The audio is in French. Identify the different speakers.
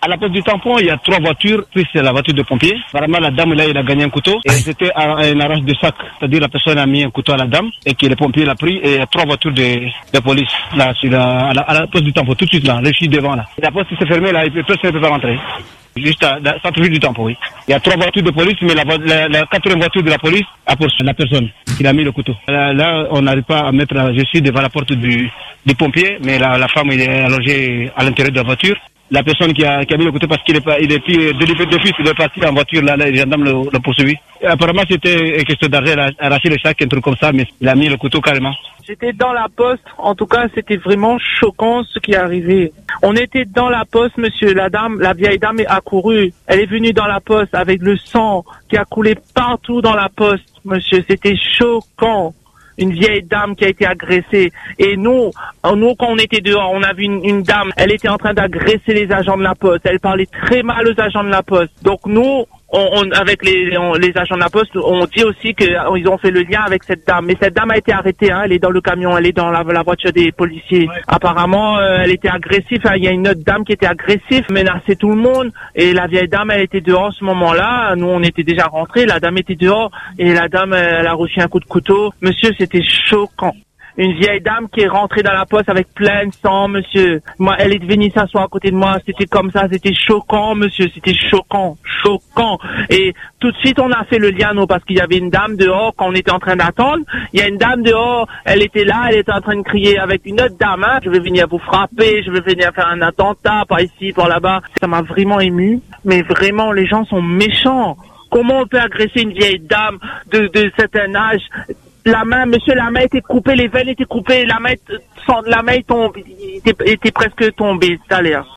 Speaker 1: À la poste du tampon, il y a 3 voitures, puis c'est la voiture de pompier. Apparemment, la dame, là, il a gagné un couteau. Et c'était un arrache de sac. C'est-à-dire, la personne a mis un couteau à la dame et que le pompier l'a pris. Et il y a 3 voitures de police, là, à la poste du tampon, tout de suite, là. Je suis devant, là. La poste s'est fermée, là, et personne ne peut pas rentrer. Juste à centre-ville du tampon, oui. Il y a 3 voitures de police, mais la 4e voiture de la police a poursuivi la personne qui a mis le couteau. Là, on n'arrive pas à mettre, je suis devant la porte du pompier, mais la femme, il est allongée à l'intérieur de la voiture. La personne qui a mis le couteau parce qu'il est plus de fils, il est parti en voiture, là, les gendarmes le poursuivi. Apparemment, c'était une question d'argent, il a arraché le sac, un truc comme ça, mais il a mis le couteau carrément.
Speaker 2: J'étais dans la poste, en tout cas, c'était vraiment choquant ce qui est arrivé. On était dans la poste, monsieur, la vieille dame a couru. Elle est venue dans la poste avec le sang qui a coulé partout dans la poste, monsieur, c'était choquant. Une vieille dame qui a été agressée. Et nous, quand on était dehors, on a vu une dame, elle était en train d'agresser les agents de la poste. Elle parlait très mal aux agents de la poste. Donc nous, avec les agents de la poste, on dit aussi qu'ils ont fait le lien avec cette dame. Mais cette dame a été arrêtée, hein, elle est dans le camion, elle est dans la voiture des policiers. Apparemment, elle était agressive, hein, il y a une autre dame qui était agressive, menaçait tout le monde. Et la vieille dame, elle était dehors à ce moment-là. Nous, on était déjà rentrés, la dame était dehors. Et la dame, elle a reçu un coup de couteau. Monsieur, c'était choquant. Une vieille dame qui est rentrée dans la poste avec plein de sang, monsieur. Moi, elle est venue s'asseoir à côté de moi. C'était comme ça, c'était choquant, monsieur. C'était choquant. Et tout de suite, on a fait le lien, nous, parce qu'il y avait une dame dehors quand on était en train d'attendre. Il y a une dame dehors, elle était là, elle était en train de crier avec une autre dame, hein. Je vais venir vous frapper, je vais venir faire un attentat, par ici, par là-bas. Ça m'a vraiment ému. Mais vraiment, les gens sont méchants. Comment on peut agresser une vieille dame de certain âge? La main, monsieur, la main était coupée, les veines étaient coupées, la main était presque tombée, ça a l'air.